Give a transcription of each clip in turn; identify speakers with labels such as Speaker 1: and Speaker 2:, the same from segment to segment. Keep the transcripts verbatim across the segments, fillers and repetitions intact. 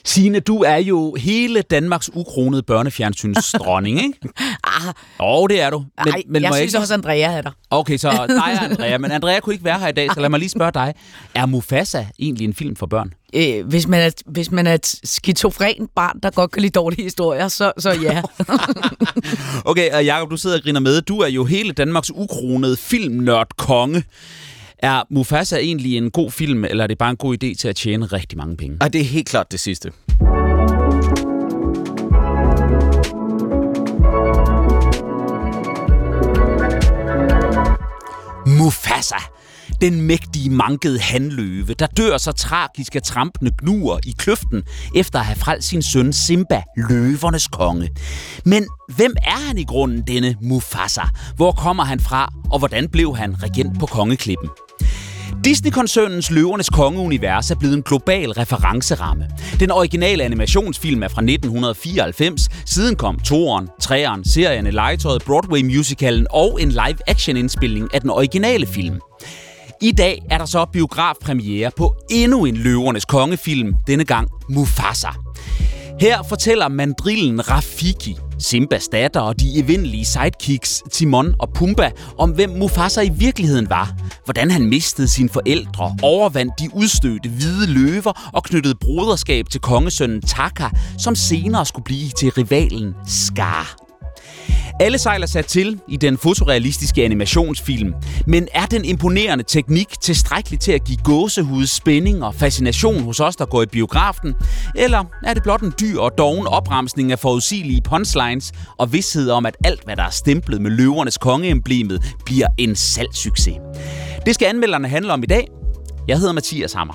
Speaker 1: Signe, du er jo hele Danmarks ukronede børnefjernsyns dronning, ikke?
Speaker 2: Ah,
Speaker 1: Åh, det er du.
Speaker 2: Men, Ej, men jeg synes ikke... også, Andrea er der.
Speaker 1: Okay, så dig og Andrea. Men Andrea kunne ikke være her i dag, så lad mig lige spørge dig. Er Mufasa egentlig en film for børn?
Speaker 2: Øh, hvis, man er, hvis man er et skizofren barn, der godt kan lide dårlige historier, så, så ja.
Speaker 1: Okay, og Jacob, du sidder og griner med. Du er jo hele Danmarks ukronede filmnørd-konge. Er Mufasa egentlig en god film, eller er det bare en god idé til at tjene rigtig mange penge?
Speaker 3: Ej, det er helt klart det sidste.
Speaker 1: Mufasa, den mægtige mankede hanløve, der dør så tragisk af trampende gnuer i kløften, efter at have frelst sin søn Simba, løvernes konge. Men hvem er han i grunden, denne Mufasa? Hvor kommer han fra, og hvordan blev han regent på kongeklippen? Disney-koncernens Løvernes Kongeunivers er blevet en global referenceramme. Den originale animationsfilm er fra nitten fireoghalvfems. Siden kom toeren, treeren, serierne, legetøjet, Broadway-musicalen og en live-action-indspilning af den originale film. I dag er der så biografpremiere på endnu en Løvernes Kongefilm, denne gang Mufasa. Her fortæller mandrillen Rafiki, Simbas datter og de evindelige sidekicks Timon og Pumba om, hvem Mufasa i virkeligheden var. Hvordan han mistede sine forældre, overvandt de udstødte hvide løver og knyttede broderskab til kongesønnen Taka, som senere skulle blive til rivalen Scar. Alle sejler sat til i den fotorealistiske animationsfilm, men er den imponerende teknik tilstrækkelig til at give gåsehud, spænding og fascination hos os, der går i biografen? Eller er det blot en dyr og doven opremsning af forudsigelige punchlines og vidsthed om, at alt, hvad der er stemplet med løvernes kongeemblemet, bliver en salgssucces? Det skal anmelderne handle om i dag. Jeg hedder Mathias Hammer.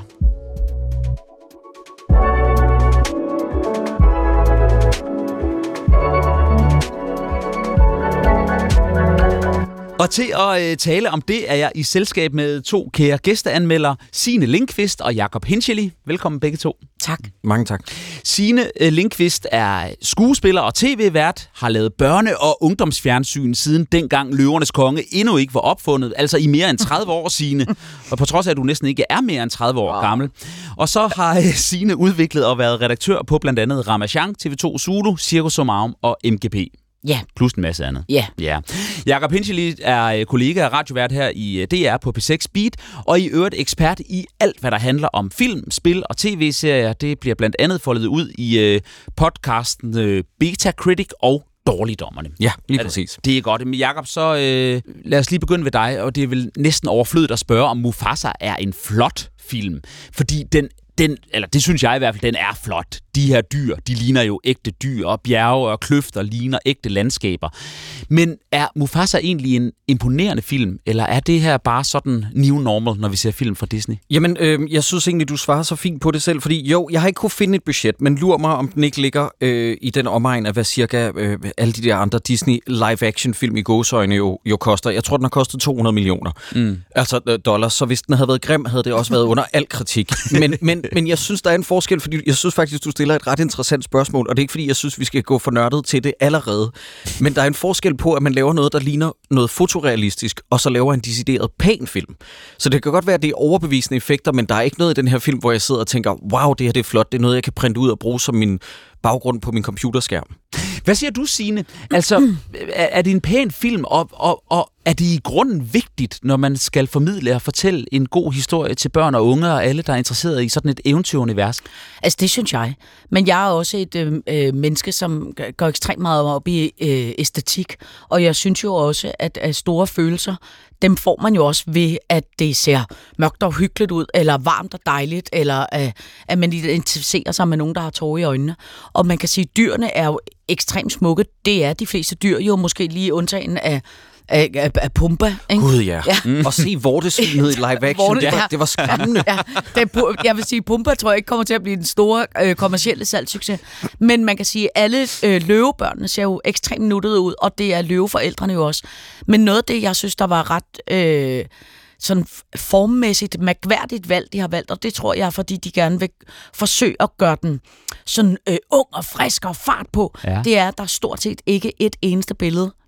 Speaker 1: Og til at øh, tale om det, er jeg i selskab med to kære gæsteanmeldere, Signe Lindqvist og Jacob Hinchely. Velkommen begge to.
Speaker 2: Tak.
Speaker 3: Mange tak.
Speaker 1: Signe Lindqvist er skuespiller og tv-vært, har lavet børne- og ungdomsfjernsyn siden dengang Løvernes Konge endnu ikke var opfundet, altså i mere end tredive år, Signe. Og på trods af, at du næsten ikke er mere end tredive år wow. gammel. Og så har øh, Signe udviklet og været redaktør på blandt andet Ramachan, T V to Zulu, Cirkus Somarum og M G P.
Speaker 2: Ja.
Speaker 1: Plus en masse andet.
Speaker 2: Ja.
Speaker 1: ja. Jacob Hinchely er kollega og radiovært her i D R på P seks Beat, og i øvrigt ekspert i alt, hvad der handler om film, spil og tv-serier. Det bliver blandt andet foldet ud i uh, podcasten uh, Beta Critic og Dårligdommerne.
Speaker 3: Ja, lige præcis.
Speaker 1: Det er godt. Men Jacob, så øh, lad os lige begynde ved dig, og det er vel næsten overflødigt at spørge, om Mufasa er en flot film. Fordi den Den, eller det synes jeg i hvert fald, den er flot. De her dyr, de ligner jo ægte dyr, og bjerge og kløfter ligner ægte landskaber. Men er Mufasa egentlig en imponerende film, eller er det her bare sådan new normal, når vi ser film fra Disney?
Speaker 3: Jamen, øh, jeg synes egentlig, du svarer så fint på det selv, fordi jo, jeg har ikke kunne finde et budget, men lur mig, om den ikke ligger øh, i den omegn af, hvad cirka øh, alle de der andre Disney live-action-film i gåseøjne jo, jo koster. Jeg tror, den har kostet to hundrede millioner mm. altså øh, dollars, så hvis den havde været grim, havde det også været under al kritik. Men, men Men jeg synes, der er en forskel, fordi jeg synes faktisk, du stiller et ret interessant spørgsmål, og det er ikke, fordi jeg synes, vi skal gå for nørdet til det allerede. Men der er en forskel på, at man laver noget, der ligner noget fotorealistisk, og så laver en decideret pæn film. Så det kan godt være, at det er overbevisende effekter, men der er ikke noget i den her film, hvor jeg sidder og tænker, wow, det her det er flot, det er noget, jeg kan printe ud og bruge som min baggrund på min computerskærm.
Speaker 1: Hvad siger du, Signe? Altså, er, er det en pæn film, og, og, og er det i grunden vigtigt, når man skal formidle og fortælle en god historie til børn og unge og alle, der er interesseret i sådan et eventyrunivers?
Speaker 2: Altså, det synes jeg. Men jeg er også et øh, menneske, som går ekstremt meget op i øh, æstetik, og jeg synes jo også, at, at store følelser, dem får man jo også ved, at det ser mørkt og hyggeligt ud, eller varmt og dejligt, eller øh, at man identificerer sig med nogen, der har tårer i øjnene. Og man kan sige, at dyrene er jo ekstremt smukke. Det er de fleste dyr jo måske lige undtagen af Af, af, af Pumba, ikke?
Speaker 3: Gud, ja. ja. Mm. Og se vortesvinet i live action, det, var, det var skræmmende. Ja.
Speaker 2: Det, jeg vil sige, Pumba tror jeg ikke kommer til at blive den store øh, kommercielle salgssucces. Men man kan sige, at alle øh, løvebørnene ser jo ekstremt nuttede ud, og det er løveforældrene jo også. Men noget af det, jeg synes, der var ret øh, sådan formmæssigt, mærkværdigt valg, de har valgt, og det tror jeg, fordi de gerne vil forsøge at gøre den sådan øh, ung og frisk og fart på, ja. Det er, at der stort set ikke et eneste billede,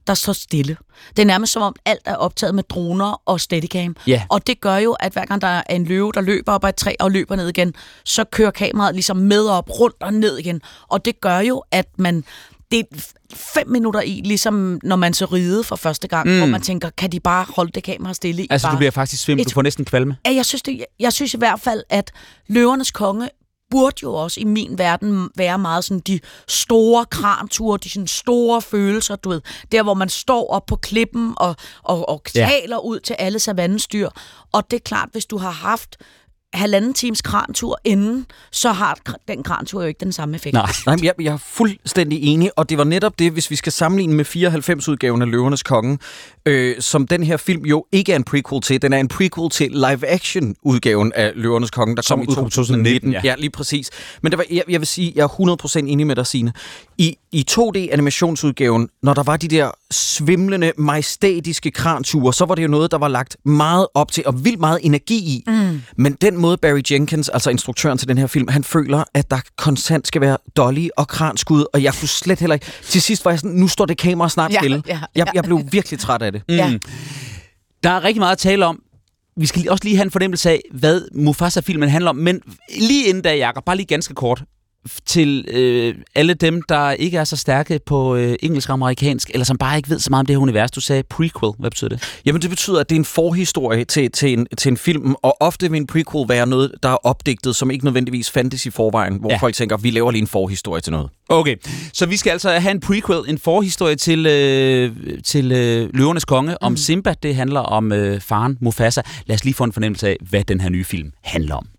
Speaker 2: der står stille. Det er nærmest som om alt er optaget med droner og steadicam.
Speaker 1: Yeah.
Speaker 2: Og det gør jo, at hver gang der er en løve, der løber op ad et træ og løber ned igen, så kører kameraet ligesom med op, rundt og ned igen. Og det gør jo, at man... Det er fem minutter i, ligesom når man så ride for første gang, mm. hvor man tænker, kan de bare holde det kamera stille i?
Speaker 1: Altså,
Speaker 2: bare
Speaker 1: du bliver faktisk svimmel, du får næsten kvalme.
Speaker 2: Ja, jeg synes, det, jeg synes i hvert fald, at Løvernes Konge burde jo også i min verden være meget sådan de store kranture, de sådan store følelser, du ved. Der, hvor man står op på klippen og, og, og taler ja. ud til alle savannestyr. Og det er klart, hvis du har haft halvanden times krantur inden, så har den krantur jo ikke den samme effekt.
Speaker 3: Nej, Nej jeg, jeg er fuldstændig enig, og det var netop det, hvis vi skal sammenligne med fireoghalvfems-udgaven af Løvernes Konge, øh, som den her film jo ikke er en prequel til. Den er en prequel til live-action-udgaven af Løvernes Konge, der
Speaker 1: som
Speaker 3: kom i to tusind nitten. Ja. ja, lige præcis. Men det var, jeg, jeg vil sige, jeg er hundrede procent enig med dig, Signe. I, i to D-animationsudgaven, når der var de der svimlende, majestætiske kranture, så var det jo noget, der var lagt meget op til, og vildt meget energi i. Mm. Men den måde Barry Jenkins, altså instruktøren til den her film, han føler, at der konstant skal være dolly og kranskud, og jeg kunne slet heller ikke... Til sidst var jeg sådan, nu står det kamera snart
Speaker 2: ja,
Speaker 3: stille.
Speaker 2: Ja, ja.
Speaker 3: Jeg, jeg blev virkelig træt af det.
Speaker 1: Mm. Ja. Der er rigtig meget at tale om. Vi skal også lige have en fornemmelse af, hvad Mufasa-filmen handler om, men lige inden da, Jacob, bare lige ganske kort, til øh, alle dem, der ikke er så stærke på øh, engelsk og amerikansk, eller som bare ikke ved så meget om det her univers. Du sagde prequel. Hvad betyder det?
Speaker 3: Jamen, det betyder, at det er en forhistorie til, til, en, til en film, og ofte vil en prequel være noget, der er opdigtet, som ikke nødvendigvis fandtes i forvejen, hvor ja. folk tænker, vi laver lige en forhistorie til noget.
Speaker 1: Okay, så vi skal altså have en prequel, en forhistorie til, øh, til øh, Løvernes Konge, mm. om Simba. Det handler om øh, faren Mufasa. Lad os lige få en fornemmelse af, hvad den her nye film handler om.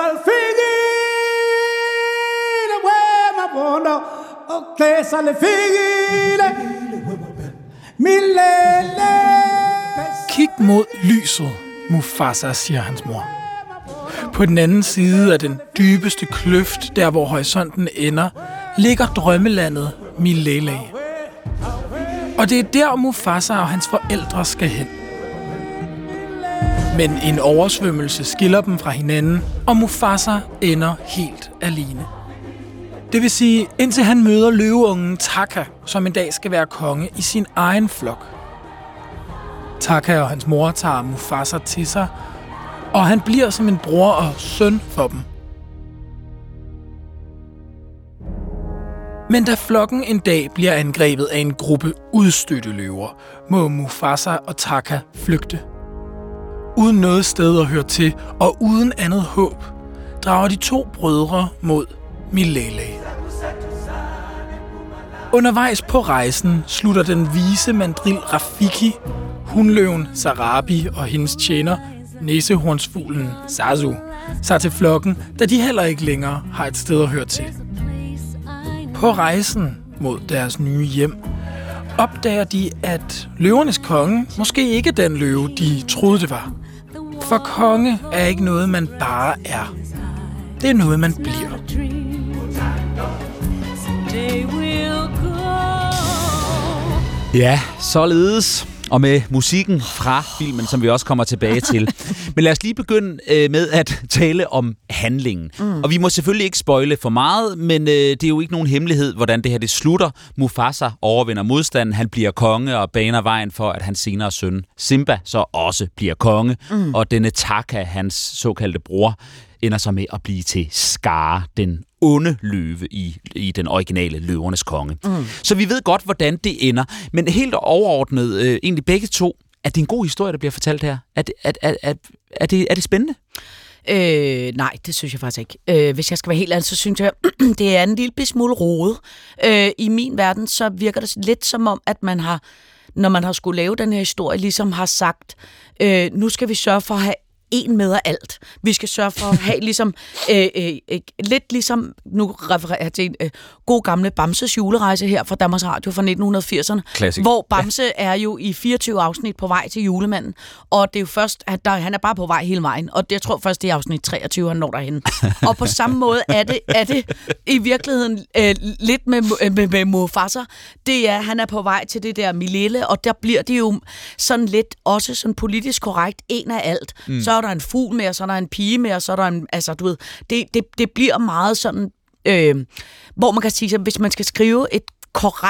Speaker 4: Kig mod lyset, Mufasa, siger hans mor. På den anden side af den dybeste kløft, der hvor horisonten ender, ligger drømmelandet Milele. Og det er der Mufasa og hans forældre skal hen. Men en oversvømmelse skiller dem fra hinanden, og Mufasa ender helt alene. Det vil sige, indtil han møder løveungen Taka, som en dag skal være konge i sin egen flok. Taka og hans mor tager Mufasa til sig, og han bliver som en bror og søn for dem. Men da flokken en dag bliver angrebet af en gruppe udstødte løver, må Mufasa og Taka flygte. Uden noget sted at høre til, og uden andet håb, drager de to brødre mod Milele. Undervejs på rejsen slutter den vise mandril Rafiki, hunløven Sarabi og hendes tjener, næsehornsfuglen Zazu, sig til flokken, da de heller ikke længere har et sted at høre til. På rejsen mod deres nye hjem opdager de, at løvernes konge måske ikke er den løve, de troede det var. For konge er ikke noget, man bare er. Det er noget, man bliver.
Speaker 1: Ja, således. Og med musikken fra filmen, som vi også kommer tilbage til. Men lad os lige begynde øh, med at tale om handlingen. Mm. Og vi må selvfølgelig ikke spoile for meget, men øh, det er jo ikke nogen hemmelighed, hvordan det her det slutter. Mufasa overvinder modstanden, han bliver konge og baner vejen for, at hans senere søn Simba så også bliver konge. Mm. Og denne Taka, hans såkaldte bror, ender så med at blive til Scar, den onde løve i, i den originale Løvernes Konge. Mm. Så vi ved godt, hvordan det ender. Men helt overordnet, øh, egentlig begge to, er det en god historie, der bliver fortalt her? Er det, er, er, er, er det, er det spændende?
Speaker 2: Øh, nej, det synes jeg faktisk ikke. Øh, hvis jeg skal være helt ærlig, så synes jeg, det er en lille smule rodet. Øh, I min verden, så virker det lidt som om, at man har, når man har skulle lave den her historie, ligesom har sagt, øh, nu skal vi sørge for at have en med af alt. Vi skal sørge for at have ligesom, øh, øh, øh, lidt ligesom, nu refererer jeg til en øh, god gamle Bamses julerejse her fra Danmarks Radio fra nitten firserne,
Speaker 3: Classic.
Speaker 2: Hvor Bamse ja. er jo i fireogtyve afsnit på vej til julemanden, og det er jo først, at der, han er bare på vej hele vejen, og det, jeg tror først, det er afsnit treogtyve, han når derhen. Og på samme måde er det, er det i virkeligheden øh, lidt med, med, med Mufasa. Det er, han er på vej til det der Milele, og der bliver det jo sådan lidt også sådan politisk korrekt en af alt. Mm. Så er der en fugl med, og så er der en pige med, og så er der en, altså du ved, det, det, det bliver meget sådan, øh, hvor man kan sige, at hvis man skal skrive et korrekt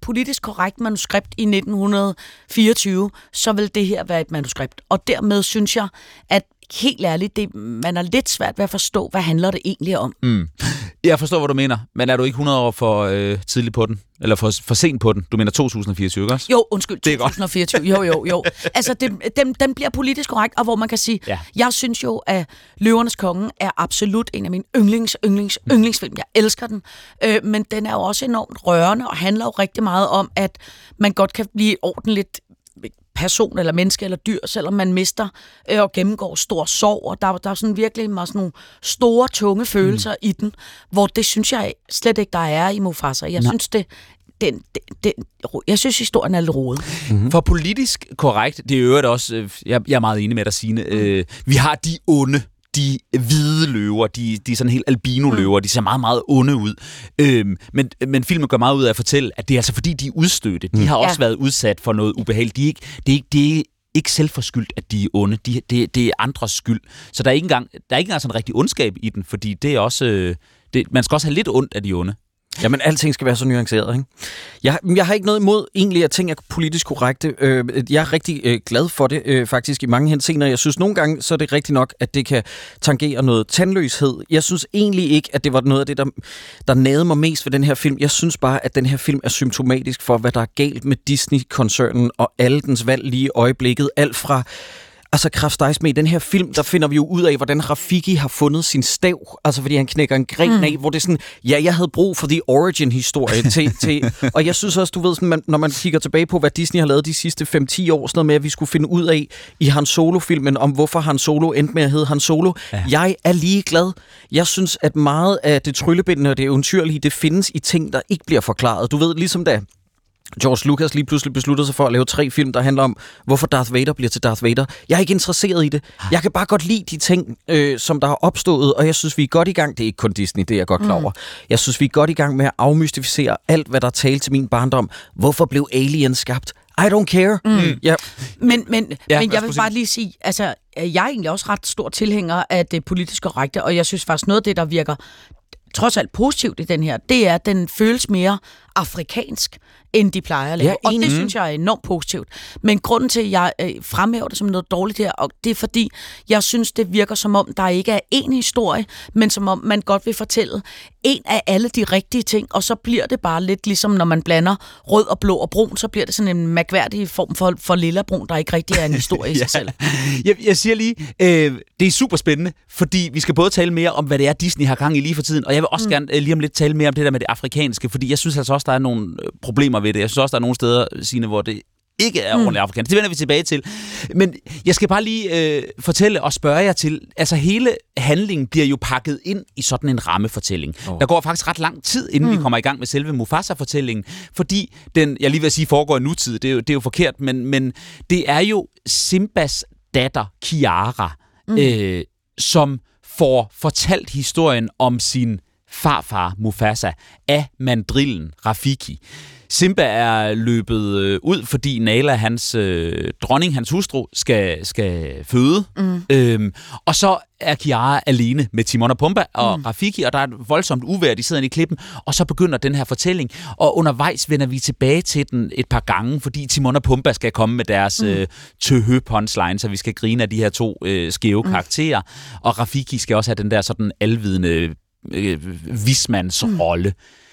Speaker 2: politisk korrekt manuskript i nitten fireogtyve, så vil det her være et manuskript. Og dermed synes jeg, at helt ærligt, det, man er lidt svært ved at forstå, hvad handler det egentlig om.
Speaker 1: Mm. Jeg forstår, hvad du mener, men er du ikke hundrede år for øh, tidligt på den? Eller for, for sent på den? Du mener to tusind fireogtyve, også?
Speaker 2: Jo, undskyld, to tusind fireogtyve. Jo, jo, jo. Altså, det, den, den bliver politisk korrekt, og hvor man kan sige, ja. jeg synes jo, at Løvernes Konge er absolut en af mine yndlings, yndlings, yndlingsfilm. Jeg elsker den, øh, men den er jo også enormt rørende, og handler jo rigtig meget om, at man godt kan blive ordentligt person eller menneske eller dyr, selvom man mister øh, og gennemgår stor sorg, og der, der er sådan virkelig meget sådan nogle store, tunge følelser mm. i den, hvor det synes jeg slet ikke, der er i Mufasa. Jeg Nej. synes, det, den, den, den, jeg synes, historien er lidt rodet.
Speaker 1: Mm-hmm. For politisk korrekt, det er jo øvrigt også, øh, jeg, jeg er meget enig med dig, Signe, øh, vi har de onde, de hvide løver, de, de er sådan helt albino-løver, de ser meget, meget onde ud. Øhm, men, men filmen gør meget ud af at fortælle, at det er altså fordi, de er udstødte. De har også ja. været udsat for noget ubehageligt. De er ikke, det, er ikke, det er ikke selvforskyldt, at de er onde. De, det, det er andres skyld. Så der er ikke engang, der er ikke engang sådan en rigtig ondskab i den, fordi det er også, det, man skal også have lidt ondt af de onde.
Speaker 3: Jamen, alting skal være så nuanceret, ikke? Jeg, jeg har ikke noget imod egentlig, at ting er politisk korrekte. Øh, jeg er rigtig øh, glad for det, øh, faktisk, i mange henseender. Jeg synes, nogle gange, så er det rigtigt nok, at det kan tangere noget tandløshed. Jeg synes egentlig ikke, at det var noget af det, der, der nagede mig mest ved den her film. Jeg synes bare, at den her film er symptomatisk for, hvad der er galt med Disney-koncernen og alle dens valg lige i øjeblikket. Alt fra... Altså, kraftstejs med i den her film, der finder vi jo ud af, hvordan Rafiki har fundet sin stav. Altså, fordi han knækker en gren mm. af, hvor det er sådan, ja, jeg havde brug for the origin-historie til, til... Og jeg synes også, du ved, sådan, man, når man kigger tilbage på, hvad Disney har lavet de sidste fem til ti år, sådan noget med, at vi skulle finde ud af i Han Solo-filmen, om hvorfor Han Solo endte med at hedde Han Solo. Ja. Jeg er ligeglad. Jeg synes, at meget af det tryllebindende og det eventyrlige, det findes i ting, der ikke bliver forklaret. Du ved, ligesom da George Lucas lige pludselig besluttede sig for at lave tre film, der handler om, hvorfor Darth Vader bliver til Darth Vader. Jeg er ikke interesseret i det. Jeg kan bare godt lide de ting, øh, som der har opstået, og jeg synes, vi er godt i gang. Det er ikke kun Disney, det er jeg godt klar over. Mm. Jeg synes, vi er godt i gang med at afmystificere alt, hvad der er talt til min barndom. Hvorfor blev aliens skabt? I don't care. Mm. Ja.
Speaker 2: Men, men, ja, men jeg vil bare lige sige, altså, jeg er egentlig også ret stor tilhænger af det politisk korrekte, og jeg synes faktisk noget af det, der virker trods alt positivt i den her, det er, at den føles mere afrikansk, end de plejer at lave. Ja, og det synes jeg er enormt positivt. Men grunden til, at jeg øh, fremhæver det som noget dårligt her, og det er fordi, jeg synes, det virker som om, der ikke er én historie, men som om, man godt vil fortælle en af alle de rigtige ting, og så bliver det bare lidt ligesom, når man blander rød og blå og brun, så bliver det sådan en mærkværdig form for, for lilla brun, der ikke rigtig er en historie i sig selv.
Speaker 1: Jeg, jeg siger lige, øh, det er super spændende, fordi vi skal både tale mere om, hvad det er, Disney har gang i lige for tiden, og jeg vil også mm. gerne øh, lige om lidt tale mere om det der med det afrikanske, fordi jeg synes altså også, der er nogle problemer ved det. Jeg synes også, der er nogle steder, Signe, hvor det ikke er ordentligt afrikansk. Det vender vi tilbage til. Men jeg skal bare lige øh, fortælle og spørge jer til, altså hele handlingen bliver jo pakket ind i sådan en rammefortælling. Oh. Der går faktisk ret lang tid, inden mm. vi kommer i gang med selve Mufasa-fortællingen, fordi den, jeg lige vil sige, foregår i nutid. Det er jo, det er jo forkert, men, men det er jo Simbas datter, Kiara, mm. øh, som får fortalt historien om sin farfar Mufasa af mandrillen Rafiki. Simba er løbet øh, ud, fordi Nala, hans øh, dronning, hans hustru, skal, skal føde. Mm. Øhm, og så er Kiara alene med Timon og Pumba og mm. Rafiki, og der er et voldsomt uvejr, de sidder i klippen, og så begynder den her fortælling. Og undervejs vender vi tilbage til den et par gange, fordi Timon og Pumba skal komme med deres mm. øh, tøhø-punchline, så vi skal grine af de her to øh, skæve mm. karakterer. Og Rafiki skal også have den der sådan alvidende øh, vismands mm. rolle.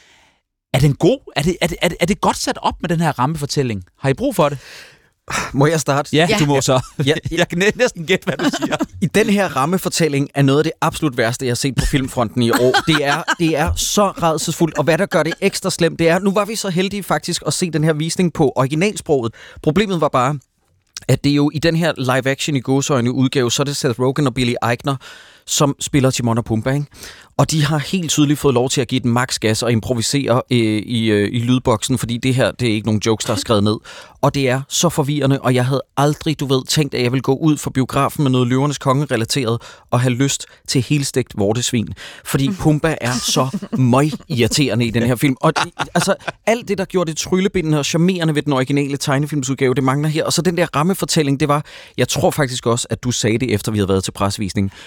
Speaker 1: Er den god? Er det, er, det, er, det, er det godt sat op med den her rammefortælling? Har I brug for det?
Speaker 3: Må jeg starte?
Speaker 1: Ja, ja. Du må så. Ja. Jeg kan næsten gætte, hvad du siger.
Speaker 3: I den her rammefortælling er noget af det absolut værste, jeg har set på filmfronten i år. Det er, det er så rædselsfuldt, og hvad der gør det ekstra slemt, det er, nu var vi så heldige faktisk at se den her visning på originalsproget. Problemet var bare, at det er jo i den her live-action i gåseøjne udgave, så er det Seth Rogen og Billy Eichner, som spiller Timon og Pumba, ikke? Og de har helt tydeligt fået lov til at give den max gas og improvisere øh, i, øh, i lydboksen, fordi det her, det er ikke nogen jokes, der er skrevet ned. Og det er så forvirrende, og jeg havde aldrig, du ved, tænkt, at jeg ville gå ud for biografen med noget Løvernes Konge-relateret og have lyst til helstegt vortesvin. Fordi Pumba er så møg-irriterende i den her film. Og altså, alt det, der gjorde det tryllebindende og charmerende ved den originale tegnefilmsudgave, det mangler her. Og så den der rammefortælling, det var, jeg tror faktisk også, at du sagde det, efter vi havde været til pressevisning. Det er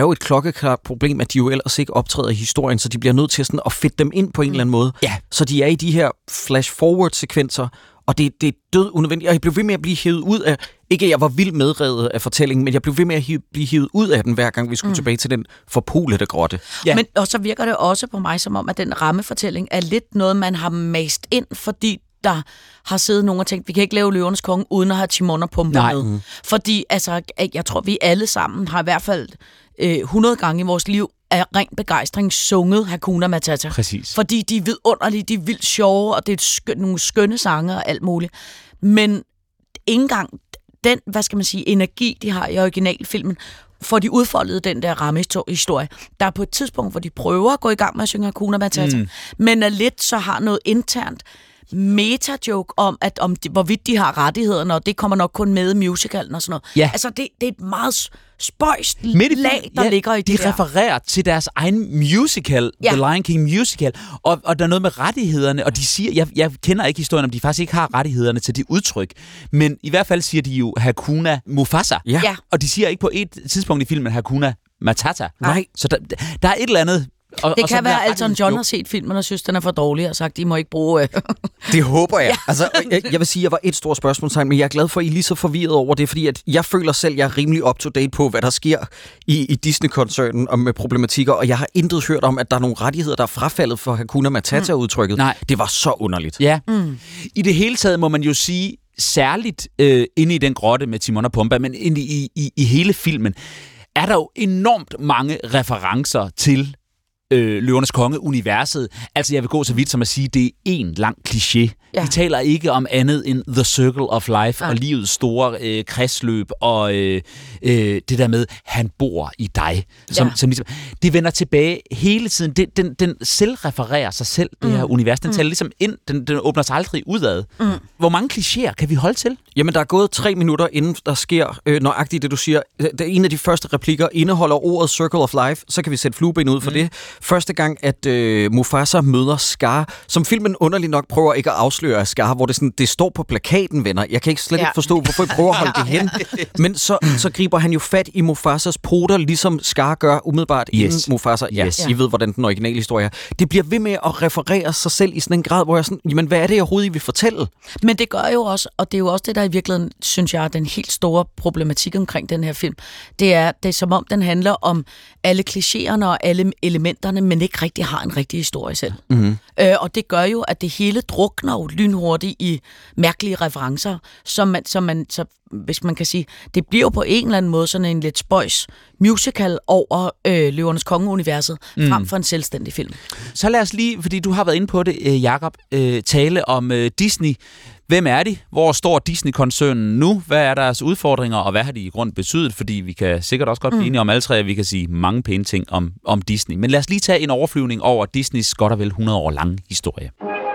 Speaker 3: jo et klokkeklart problem, at de jo ellers ikke optræder i historien, så de bliver nødt til sådan at fedte dem ind på en eller anden måde.
Speaker 1: Ja.
Speaker 3: Så de er i de her flash-forward-sekvenser, og det, det er død unødvendigt. Og jeg blev ved med at blive hævet ud af... Ikke at jeg var vildt medrevet af fortællingen, men jeg blev ved med at hive, blive hævet ud af den, hver gang vi skulle mm. tilbage til den forpulede grotte.
Speaker 2: Ja. Men og så virker det også på mig som om, at den rammefortælling er lidt noget, man har mast ind, fordi der har siddet nogen og tænkt, vi kan ikke lave Løvernes Konge uden at have Timon og Pumba med. Mm. Fordi altså, jeg tror, vi alle sammen har i hvert fald øh, hundrede gange i vores liv af ren begejstring sunget Hakuna Matata.
Speaker 1: Præcis.
Speaker 2: Fordi de er vidunderlige, de er vildt sjove, og det er skøn, nogle skønne sange og alt muligt. Men ikke engang den, hvad skal man sige, energi, de har i originalfilmen, får de udfoldet den der rammehistorie. Der er på et tidspunkt, hvor de prøver at gå i gang med at synge Hakuna Matata, mm. men er lidt så har noget internt meta-joke om, at om de, hvorvidt de har rettighederne, og det kommer nok kun med i musicalen og sådan noget.
Speaker 1: Ja.
Speaker 2: Altså, det, det er et meget spøjst lag, der ja, ligger i
Speaker 1: de
Speaker 2: det
Speaker 1: De refererer til deres egen musical, ja. The Lion King musical, og, og der er noget med rettighederne, og de siger, jeg, jeg kender ikke historien, om de faktisk ikke har rettighederne til det udtryk, men i hvert fald siger de jo Hakuna Mufasa,
Speaker 2: ja. Ja.
Speaker 1: Og de siger ikke på et tidspunkt i filmen Hakuna Matata.
Speaker 2: Nej.
Speaker 1: Så der, der er et eller andet. Og,
Speaker 2: det
Speaker 1: og
Speaker 2: kan være, at Elton John har set filmen og synes, den er for dårlig, og sagt, I må ikke bruge... Øh.
Speaker 3: Det håber jeg. Ja. Altså, jeg. Jeg vil sige, at jeg var et stort spørgsmålstegn, men jeg er glad for, at I er lige så forvirret over det, fordi at jeg føler selv, at jeg er rimelig up-to-date på, hvad der sker i, i Disney-koncernen og med problematikker, og jeg har intet hørt om, at der er nogle rettigheder, der er frafaldet for Hakuna Matata-udtrykket.
Speaker 1: Nej.
Speaker 3: Det var så underligt.
Speaker 1: Ja. Mm. I det hele taget må man jo sige, særligt øh, inde i den grotte med Timon og Pumba, men inde i, i, i hele filmen, er der jo enormt mange referencer til Øh, Løvernes Konge-universet. Altså, jeg vil gå så vidt som at sige, det er en lang kliché. Ja. Vi taler ikke om andet end The Circle of Life, ja. Og livets store øh, kredsløb, og øh, øh, det der med, han bor i dig. Som, ja. som ligesom, det vender tilbage hele tiden. Den, den, den selv refererer sig selv, det mm. her univers. Den taler mm. ligesom ind, den, den åbner sig aldrig udad. Mm. Hvor mange klichéer kan vi holde til?
Speaker 3: Jamen, der er gået tre minutter, inden der sker øh, nøjagtigt det, du siger. Det, en af de første replikker indeholder ordet Circle of Life, så kan vi sætte flueben ud for mm. det. Første gang, at øh, Mufasa møder Scar, som filmen underligt nok prøver ikke at afsløre Scar, hvor det, sådan, det står på plakaten, venner. Jeg kan ikke slet ja. ikke forstå, hvorfor I prøver at holde det hen. Men så, så griber han jo fat i Mufasas poter, ligesom Scar gør umiddelbart yes. inden Mufasa. Ja, yes. I ved, hvordan den originale historie er. Det bliver ved med at referere sig selv i sådan en grad, hvor jeg sådan, jamen, hvad er det, jeg overhovedet I vil fortælle?
Speaker 2: Men det gør jo også, og det er jo også det, der i virkeligheden, synes jeg, er den helt store problematik omkring den her film. Det er, det er som om, den handler om alle klichéerne og alle elementerne, men ikke rigtig har en rigtig historie selv. Mm-hmm. Øh, og det gør jo, at det hele drukner jo lynhurtigt i mærkelige referencer, som man, som man så, hvis man kan sige, det bliver jo på en eller anden måde sådan en lidt spøjs musical over øh, Løvernes Konge-universet, mm. frem for en selvstændig film.
Speaker 1: Så lad os lige, fordi du har været inde på det, øh, Jakob, øh, tale om øh, Disney. Hvem er de? Hvor står Disney-koncernen nu? Hvad er deres udfordringer, og hvad har de i grund betydet? Fordi vi kan sikkert også godt blive enige om alle tre, at vi kan sige mange pæne ting om, om Disney. Men lad os lige tage en overflyvning over Disneys godt og vel hundrede år lange historie.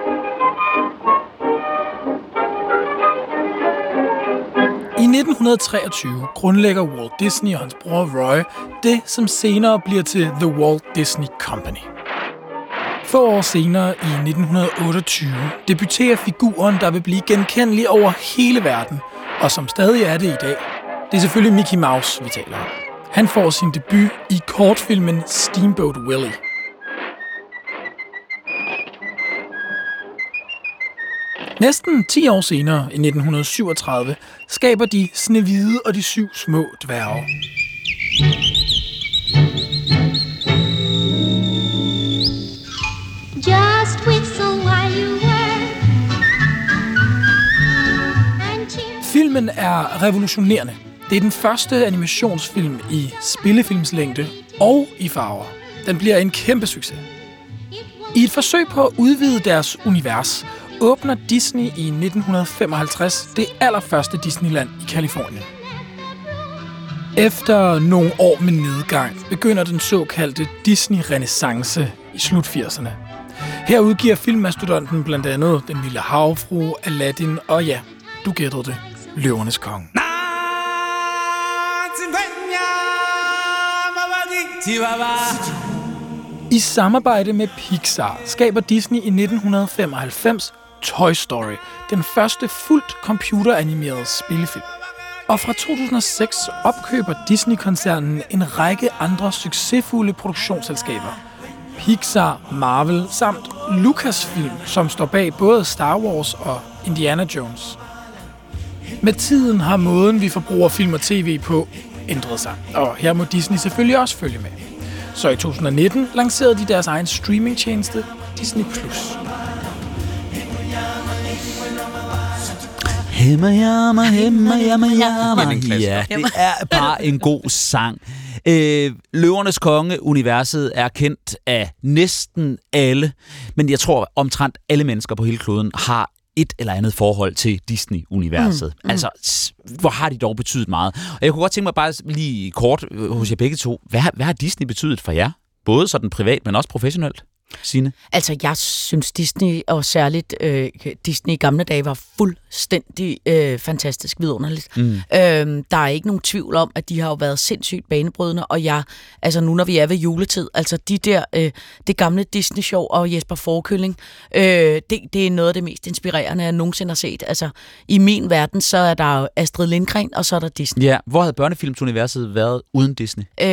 Speaker 4: I nitten treogtyve grundlægger Walt Disney og hans bror Roy det, som senere bliver til The Walt Disney Company. Få år senere, i nitten otteogtyve, debuterer figuren, der vil blive genkendelig over hele verden, og som stadig er det i dag. Det er selvfølgelig Mickey Mouse, vi taler om. Han får sin debut i kortfilmen Steamboat Willie. Næsten ti år senere, i nitten syvogtredive, skaber de Snehvide og de syv små dværge. Just whistle while you work. Filmen er revolutionerende. Det er den første animationsfilm i spillefilmslængde og i farver. Den bliver en kæmpe succes. I et forsøg på at udvide deres univers, åbner Disney i nitten femoghalvtreds det allerførste Disneyland i Californien. Efter nogle år med nedgang begynder den såkaldte Disney-renæssance i slut firserne. Her udgiver filmmastodonten blandt andet Den Lille Havfrue, Aladdin og ja, du gættede det, Løvernes Konge. I samarbejde med Pixar skaber Disney i nitten femoghalvfems Toy Story, den første fuldt computeranimerede spillefilm. Og fra to tusind og seks opkøber Disney-koncernen en række andre succesfulde produktionsselskaber. Pixar, Marvel samt Lucasfilm, som står bag både Star Wars og Indiana Jones. Med tiden har måden, vi forbruger film og tv på, ændret sig, og her må Disney selvfølgelig også følge med. Så i to tusind og nitten lancerede de deres egen streamingtjeneste, Disney plus.
Speaker 1: Hemma jamma, hemma jamma jamma. Ja, det er bare en god sang. Øh, Løvernes Konge-universet er kendt af næsten alle, men jeg tror omtrent alle mennesker på hele kloden har et eller andet forhold til Disney-universet. Mm, mm. Altså, hvor har de dog betydet meget? Og jeg kunne godt tænke mig bare lige kort hos jer begge to. Hvad har, hvad har Disney betydet for jer? Både sådan privat, men også professionelt? Signe?
Speaker 2: Altså, jeg synes Disney, og særligt øh, Disney i gamle dage, var fuldstændig øh, fantastisk vidunderligt. Mm. Øh, der er ikke nogen tvivl om, at de har jo været sindssygt banebrydende, og jeg, altså nu når vi er ved juletid, altså de der, øh, det gamle Disney-show og Jesper Fårekylling, øh, det, det er noget af det mest inspirerende, jeg nogensinde har set. Altså, i min verden, så er der Astrid Lindgren, og så er der Disney.
Speaker 1: Ja, hvor havde børnefilmsuniverset været uden Disney?
Speaker 2: Øh,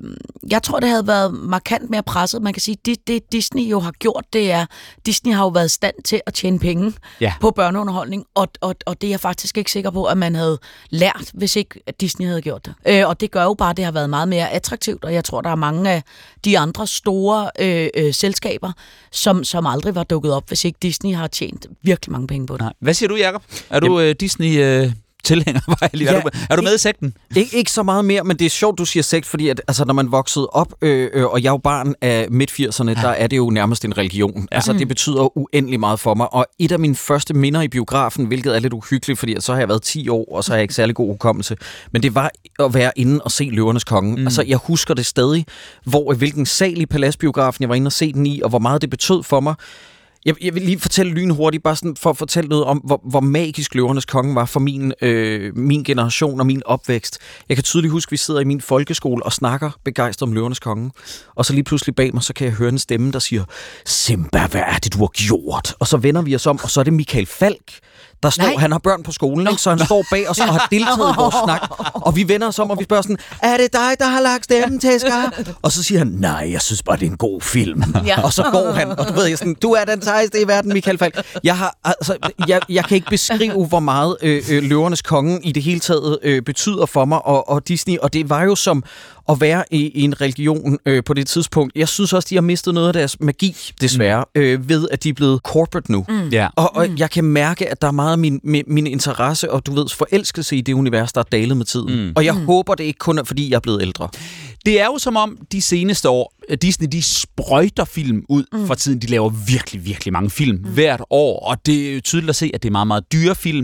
Speaker 2: jeg tror, det havde været markant mere presset. Man kan sige, det, det Disney jo har gjort, det er, Disney har jo været i stand til at tjene penge ja. på børneunderholdning, og, og, og det er jeg faktisk ikke sikker på, at man havde lært, hvis ikke Disney havde gjort det. Øh, og det gør jo bare, at det har været meget mere attraktivt, og jeg tror, der er mange af de andre store øh, øh, selskaber, som, som aldrig var dukket op, hvis ikke Disney har tjent virkelig mange penge på det.
Speaker 1: Nej. Hvad siger du, Jacob? Er du øh, Disney... Øh tilhænger, ja, er, du, er du med i sekten?
Speaker 3: Ikke, ikke så meget mere, men det er sjovt, du siger sekt, fordi at, altså, når man voksede op, øh, øh, og jeg er jo barn af midt-firserne, ja. der er det jo nærmest en religion. Ja. Altså, det betyder uendelig meget for mig. Og et af mine første minder i biografen, hvilket er lidt uhyggeligt, fordi så har jeg været ti år, og så har jeg ikke særlig god hukommelse, men det var at være inde og se Løvernes Konge. Mm. Altså, jeg husker det stadig, hvor hvilken sal i Paladsbiografen jeg var inde og se den i, og hvor meget det betød for mig. Jeg, jeg vil lige fortælle lynhurtigt, bare sådan for at fortælle noget om, hvor, hvor magisk Løvernes Konge var for min, øh, min generation og min opvækst. Jeg kan tydeligt huske, at vi sidder i min folkeskole og snakker begejstret om Løvernes Konge. Og så lige pludselig bag mig, så kan jeg høre en stemme, der siger, Simba, hvad er det, du har gjort? Og så vender vi os om, og så er det Michael Falk, der står, Nej. han har børn på skolen, ikke? Så han står bag os og har deltaget i vores snak. Og vi vender os om, og vi spørger sådan, er det dig, der har lagt stemmen til, Skar? Og så siger han, nej, jeg synes bare, det er en god film. Ja. Og så går han, og du ved, jeg sådan, du er den sejeste i verden, Michael Falk. Jeg, har, altså, jeg, jeg kan ikke beskrive, hvor meget øh, øh, Løvernes Konge i det hele taget øh, betyder for mig og, og Disney. Og det var jo som at være i, i en religion øh, på det tidspunkt. Jeg synes også, de har mistet noget af deres magi, desværre, øh, ved at de er blevet corporate nu. Mm. Yeah. Og, og jeg kan mærke, at der er meget af min, min, min interesse og, du ved, forelskelse i det univers, der er dalet med tiden. Mm. Og jeg mm. håber, det ikke kun er, fordi jeg er blevet ældre.
Speaker 1: Det er jo som om, de seneste år, Disney, de sprøjter film ud mm. for tiden. De laver virkelig, virkelig mange film mm. hvert år, og det er jo tydeligt at se, at det er meget, meget dyre film.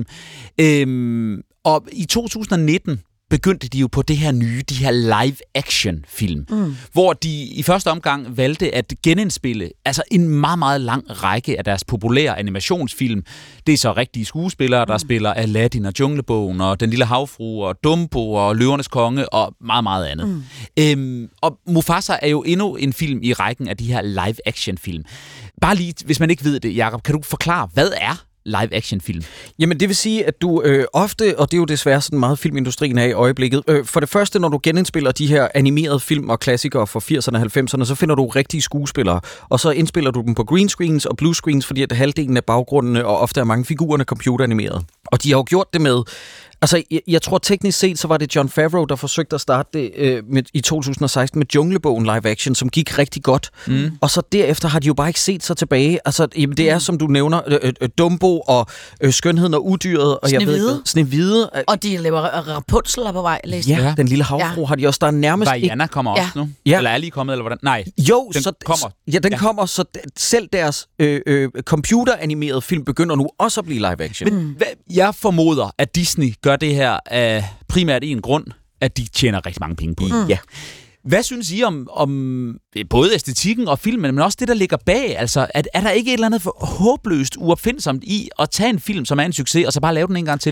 Speaker 1: Øhm, og i to tusind og nitten begyndte de jo på det her nye, de her live-action-film, mm. hvor de i første omgang valgte at genindspille altså en meget, meget lang række af deres populære animationsfilm. Det er så rigtige skuespillere, der mm. spiller Aladdin og Junglebogen og Den Lille Havfrue og Dumbo og Løvernes Konge og meget, meget andet. Mm. Øhm, og Mufasa er jo endnu en film i rækken af de her live-action-film. Bare lige, hvis man ikke ved det, Jacob, kan du forklare, hvad er live-action-film?
Speaker 3: Jamen, det vil sige, at du øh, ofte, og det er jo desværre sådan meget filmindustrien er i øjeblikket, øh, for det første, når du genindspiller de her animerede film og klassikere fra firserne og halvfemserne, så finder du rigtige skuespillere, og så indspiller du dem på green screens og blue screens, fordi at halvdelen af baggrundene og ofte er mange figurerne computeranimeret. Og de har jo gjort det med... Altså, jeg, jeg tror teknisk set, så var det Jon Favreau, der forsøgte at starte det øh, med, i to tusind og seksten med Junglebogen live action, som gik rigtig godt. Mm. Og så derefter har de jo bare ikke set sig tilbage. Altså, jamen, det er, som du nævner, øh, øh, Dumbo og øh, Skønheden og Udyret. Og jeg ved ikke, Snehvide. Øh.
Speaker 2: Og de laver Rapunzel på vej, læste
Speaker 3: ja, ja, Den Lille Havfrue ja. har de også. Der er nærmest
Speaker 1: Vaiana ikke... kommer også ja. nu. Ja. Eller er lige kommet, eller hvordan? Nej,
Speaker 3: jo,
Speaker 1: den
Speaker 3: så,
Speaker 1: kommer.
Speaker 3: Ja, den ja. kommer, så selv deres øh, øh, computeranimerede film begynder nu også at blive live action.
Speaker 1: Men hvad, jeg formoder, at Disney gør det her af primært en grund, at de tjener rigtig mange penge på det.
Speaker 3: Mm. Ja.
Speaker 1: Hvad synes I om, om både æstetikken og filmen, men også det, der ligger bag? Altså, er, er der ikke et eller andet for håbløst uopfindsomt i at tage en film, som er en succes, og så bare lave den en gang til?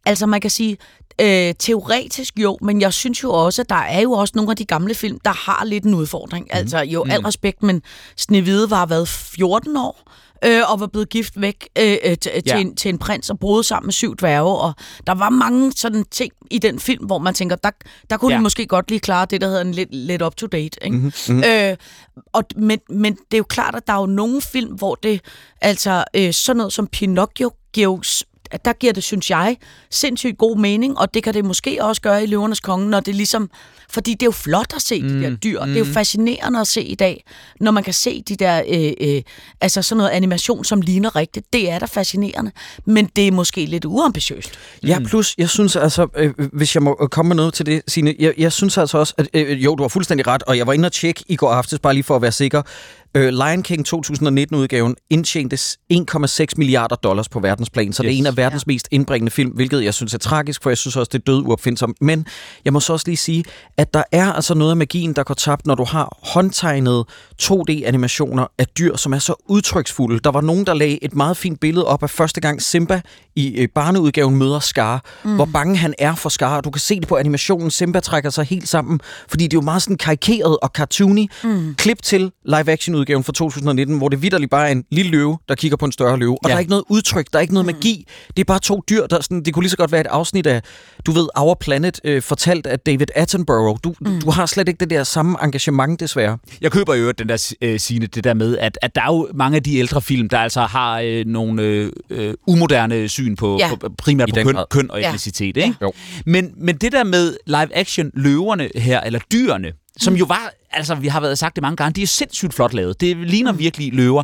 Speaker 2: altså man kan sige, øh, teoretisk jo, men jeg synes jo også, at der er jo også nogle af de gamle film, der har lidt en udfordring. Mm. Altså jo, mm. al respekt, men Snehvide var været fjorten år, øh, og var blevet gift væk øh, øh, til, ja. en, til en prins og boede sammen med syv dværge, og der var mange sådan ting i den film, hvor man tænker, der, der kunne ja. de måske godt lige klare det, der hedder en lidt, lidt up-to-date. Ikke? Mm-hmm. Øh, og, men, men det er jo klart, at der er jo nogle film, hvor det, altså øh, sådan noget som Pinocchio, giver der giver det, synes jeg, sindssygt god mening, og det kan det måske også gøre i Løvernes Konge, når det ligesom, fordi det er jo flot at se mm, de der dyr, mm. det er jo fascinerende at se i dag, når man kan se de der, øh, øh, altså sådan noget animation, som ligner rigtigt, det er da fascinerende, men det er måske lidt uambitiøst.
Speaker 3: Ja, plus, jeg synes altså, øh, hvis jeg må komme med noget til det, Signe, jeg, jeg synes altså også, at øh, jo, du har fuldstændig ret, og jeg var inde og tjekke i går aftes, bare lige for at være sikker. Lion King to tusind nitten-udgaven indtjente en komma seks milliarder dollars på verdensplan, så yes. det er en af verdens ja. mest indbringende film, hvilket jeg synes er tragisk, for jeg synes også, det er død uopfindsomt. Men jeg må så også lige sige, at der er altså noget af magien, der går tabt, når du har håndtegnede to D-animationer af dyr, som er så udtryksfulde. Der var nogen, der lagde et meget fint billede op af første gang Simba i barneudgaven møder Scar, mm. hvor bange han er for Scar. Du kan se det på animationen. Simba trækker sig helt sammen, fordi det er jo meget sådan karikeret og cartoony. Mm. Klip til live-action udgaven fra to tusind nitten, hvor det vitterligt bare er en lille løve, der kigger på en større løve. Og ja. der er ikke noget udtryk, der er ikke noget magi. Det er bare to dyr, der sådan, det kunne lige så godt være et afsnit af, du ved, Our Planet, øh, fortalt af David Attenborough. Du, mm. du har slet ikke det der samme engagement, desværre.
Speaker 1: Jeg køber jo den der øh, Signe, det der med, at, at der er jo mange af de ældre film, der altså har øh, nogle øh, umoderne syn på, ja. på primært på køn, køn og etnicitet. Ja. Ikke? Ja. Men, men det der med live-action løverne her, eller dyrene, som jo var, altså vi har været sagt det mange gange, de er sindssygt flot lavet. Det ligner mm. virkelig løver.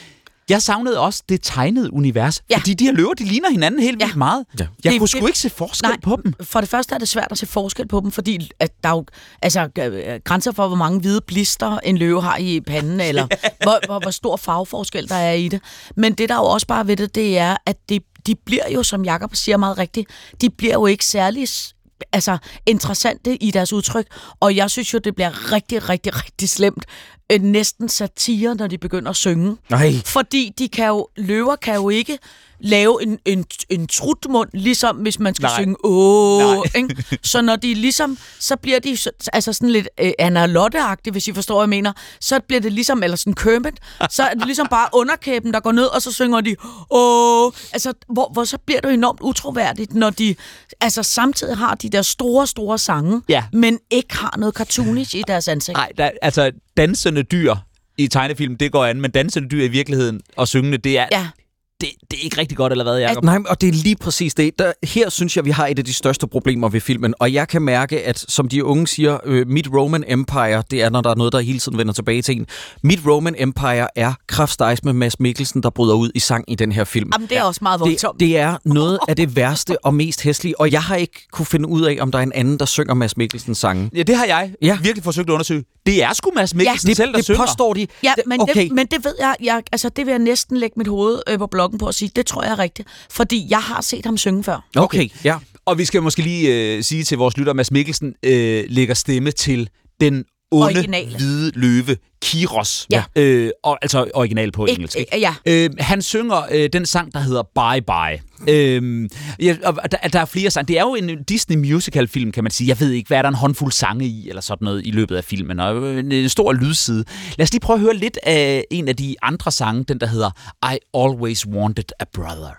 Speaker 1: Jeg savnede også det tegnede univers, ja. fordi de her løver, de ligner hinanden helt vildt ja. meget. Ja. Jeg det, kunne sgu det, ikke se forskel nej, på dem.
Speaker 2: For det første er det svært at se forskel på dem, fordi at der er jo altså, grænser for, hvor mange hvide blister en løve har i panden, eller hvor, hvor, hvor stor farveforskel der er i det. Men det, der er jo også bare ved det, det er, at det, de bliver jo, som Jakob siger meget rigtigt, de bliver jo ikke særlig altså interessante i deres udtryk, og jeg synes jo, det bliver rigtig, rigtig, rigtig slemt. Næsten satire, når de begynder at synge.
Speaker 3: Nej.
Speaker 2: Fordi de kan jo, løver kan jo ikke lave en, en, en trutmund, ligesom hvis man skal Nej. synge åh. Ikke? Så når de ligesom, så bliver de altså sådan lidt øh, Anna Lotte-agtige, hvis I forstår, hvad jeg mener. Så bliver det ligesom, eller sådan Kermit, så er det ligesom bare underkæben, der går ned, og så synger de åh. Altså, hvor, hvor så bliver det enormt utroværdigt, når de altså samtidig har de der store, store sange, ja. men ikke har noget cartoonish i deres ansigt.
Speaker 1: Nej, der, altså dansende dyr i tegnefilm, det går an, men dansende dyr i virkeligheden og syngende, det er... Ja. Det, det er ikke rigtig godt, eller hvad, Jacob?
Speaker 3: Nej, og det er lige præcis det. Der, her synes jeg, vi har et af de største problemer ved filmen, og jeg kan mærke, at som de unge siger, uh, Mid Roman Empire, det er, når der er noget, der hele tiden vender tilbage til en. Mid Roman Empire er kraftstejs med Mads Mikkelsen, der bryder ud i sang i den her film.
Speaker 2: Jamen, det er også meget voldsomt.
Speaker 3: Det, det er noget af det værste og mest hæslige, og jeg har ikke kunne finde ud af, om der er en anden, der synger Mads Mikkelsens sange.
Speaker 1: Ja, det har jeg ja. virkelig forsøgt at undersøge. Det er sgu Mads Mikkelsen
Speaker 3: ja, det,
Speaker 1: selv, der
Speaker 3: det
Speaker 1: synger.
Speaker 3: Det påstår de.
Speaker 2: Ja, men, okay. det, men det ved jeg, jeg, altså det vil jeg næsten lægge mit hoved øh, på bloggen på at sige, det tror jeg er rigtigt, fordi jeg har set ham synge før.
Speaker 3: Okay, okay. ja.
Speaker 1: Og vi skal måske lige øh, sige til vores lytter, Mads Mikkelsen øh, lægger stemme til den onde, originale. hvide løve, Kiros.
Speaker 2: Ja.
Speaker 1: Øh, og, altså original på engelsk.
Speaker 2: Øh, ja.
Speaker 1: øh, han synger øh, den sang, der hedder Bye Bye. Øh, ja, og der, der er flere sange. Det er jo en Disney musical-film, kan man sige. Jeg ved ikke, hvad er der en håndfuld sange i, eller sådan noget i løbet af filmen. Og en, en stor lydside. Lad os lige prøve at høre lidt af en af de andre sange, den der hedder I Always Wanted a Brother.